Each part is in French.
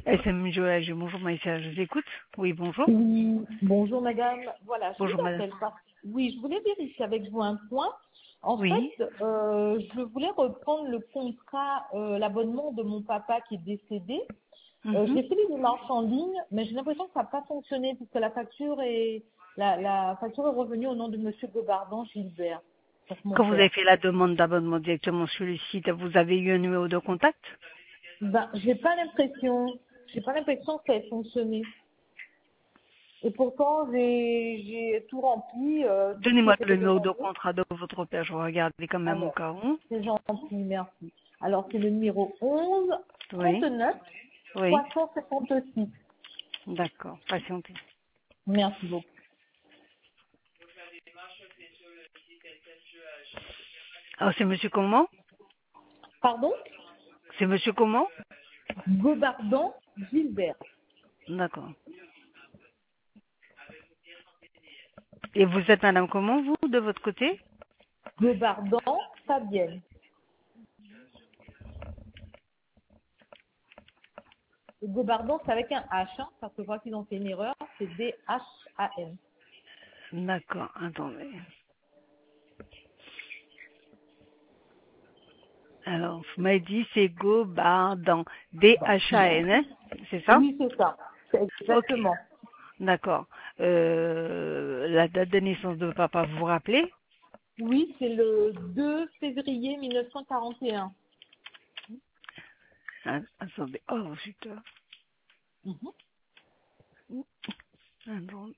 SMJOAG, bonjour Maïssa, je vous écoute. Oui, bonjour. Oui, bonjour madame. Voilà, je Bonjour vous madame. appelle oui, je voulais vérifier avec vous un point. En Oui. fait, je voulais reprendre le contrat, l'abonnement de mon papa qui est décédé. Mhm. J'ai fait les démarches en ligne, mais j'ai l'impression que ça n'a pas fonctionné puisque la facture est revenue au nom de Monsieur Gobardan Gilbert, donc mon Quand vous avez père. fait la demande d'abonnement directement sur le site, vous avez eu un numéro de contact? Ben, j'ai pas l'impression que ça ait fonctionné. Et pourtant, j'ai tout rempli, tout ce qui Donnez-moi le était numéro de demandé. contrat de votre père, je vais regarder quand même au Alors, cas où. c'est gentil, merci. Alors, c'est le numéro 11 Oui, 39 oui, 356. d'accord, patientez. Merci beaucoup. Alors c'est monsieur comment? Pardon? C'est monsieur comment? Gobardan Gilbert. D'accord. Et vous êtes madame comment, vous, de votre côté? Gobardan Fabienne. Et Gobardan, c'est avec un H, hein, parce que je vois qu'ils ont fait une erreur. C'est D-H-A-N. D'accord, attendez. Alors, vous m'avez dit c'est Gobardan, D-H-A-N, hein, c'est ça? Oui, c'est ça. C'est Ok, exactement. d'accord. La date de naissance de papa, vous vous rappelez? Oui, c'est le 2 février 1941. Ah, attendez, oh putain. Mhm. Attendez.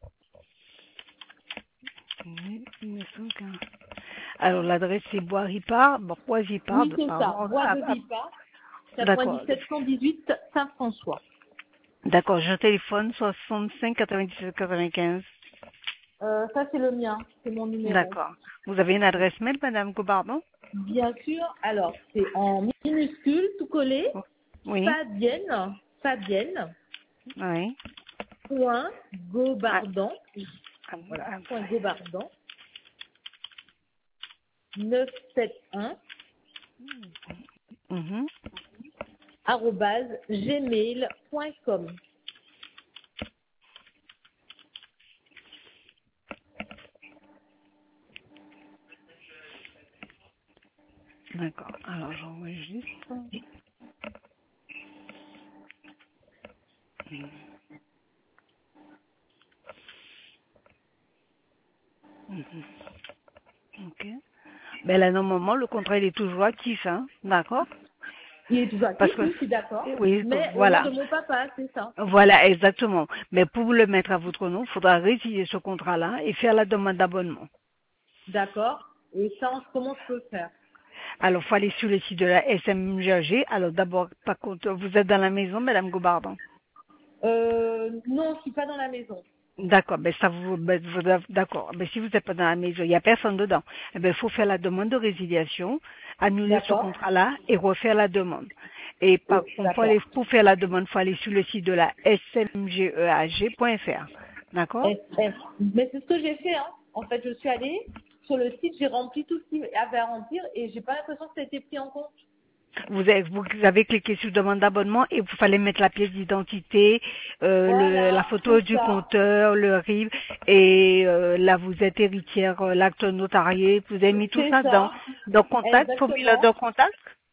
1915. Alors, l'adresse c'est Bois-Ripard, Oui, c'est ça. pardon. Bois de Vipar, D'accord, 9718 Saint-François. d'accord, je téléphone 65 97 95. Ça, c'est le mien. C'est mon numéro. D'accord. Vous avez une adresse mail, madame Cobardon? Bien sûr. Alors, c'est en minuscule, tout collé. Oui, Fabienne, oui. point Ah, Gobardan. ah, Voilà, ah, point Gobardan. 971 mhm. arobase gmail.com. D'accord. Alors, j'enregistre. Mhm. Ok. Ben là, normalement, le contrat, il est toujours actif, hein. D'accord? Il est toujours Parce actif, que, oui, je suis d'accord. oui, Mais au nom voilà. de mon papa, c'est ça. Voilà, exactement. Mais pour le mettre à votre nom, il faudra résilier ce contrat-là et faire la demande d'abonnement. D'accord. Et ça, comment je peux faire? Alors, il faut aller sur le site de la SMGAG. Alors, d'abord, par contre, vous êtes dans la maison, madame Gobardon? Non, je suis pas dans la maison. D'accord, d'accord. Ben, si vous n'êtes pas dans la maison, il n'y a personne dedans. Eh ben, il faut faire la demande de résiliation, annuler ce D'accord. contrat-là et refaire la demande. Et par contre, D'accord. pour faire la demande, il faut aller sur le site de la smgeag.fr. D'accord? Mais c'est ce que j'ai fait, hein. En fait, je suis allée sur le site, j'ai rempli tout ce qu'il y avait à remplir et j'ai pas l'impression que ça a été pris en compte. Vous avez cliqué sur demande d'abonnement et vous fallait mettre la pièce d'identité, la Voilà, photo c'est du ça. compteur, le RIB et là vous êtes héritière, l'acte notarié, vous avez mis tout C'est ça ça. dans contact, formulaire de Exactement. contact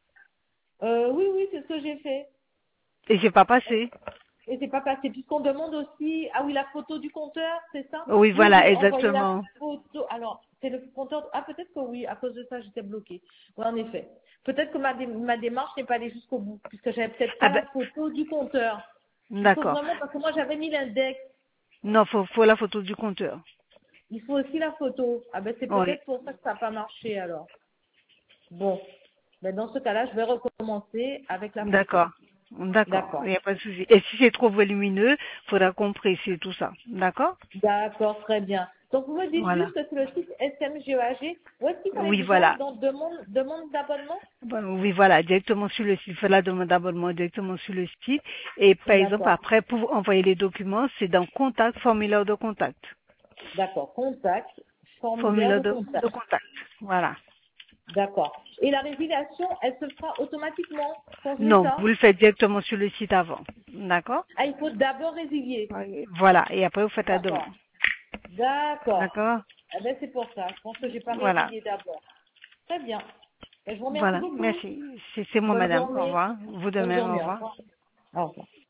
Oui, oui, c'est ce que j'ai fait. et c'est pas passé. Et c'est pas passé. Puisqu'on demande aussi, ah oui, la photo du compteur, c'est ça? Oui, Oui, voilà, j'ai envoyé la exactement. photo. Alors, c'est le compteur. Ah, peut-être que oui, à cause de ça, j'étais bloquée. Oui, en effet. Peut-être que ma démarche n'est pas allée jusqu'au bout, puisque j'avais peut-être Ah pas ben, la photo du compteur. Il faut d'accord. vraiment, parce que moi j'avais mis l'index. Non, faut la photo du compteur. Il faut aussi la photo. Ah ben c'est Oui, peut-être pour ça que ça n'a pas marché alors. Bon, ben dans ce cas-là, je vais recommencer avec la photo. d'accord. D'accord, il D'accord. n'y a pas de souci. Et si c'est trop volumineux, faudra qu'on précise tout ça. D'accord? D'accord, très bien. Donc vous me dites Voilà. juste que c'est le site SMGEAG. Où est-ce qu'il fallait Oui, que j'aille voilà. dans demande d'abonnement? Bon, oui, voilà, directement sur le site. Faire la demande d'abonnement directement sur le site. Et par exemple, D'accord. après, pour envoyer les documents, c'est dans contact, formulaire de contact. D'accord. Contact, formulaire Formulaire de de contact. contact. Voilà. D'accord. Et la résiliation, elle se fera automatiquement quand je mets Non, ça? vous le faites directement sur le site avant. D'accord? Ah, il faut d'abord résilier. Voilà. Et après, vous faites la D'accord. demande. D'accord. D'accord? Eh ben, c'est pour ça. Je pense que j'ai pas Voilà. résilié d'abord. Très bien. Ben, je vous remercie Voilà. beaucoup. Merci. C'est moi, Bonne madame. Au journée. revoir. Vous de Bonne même. Au journée. Au revoir. revoir. Au revoir.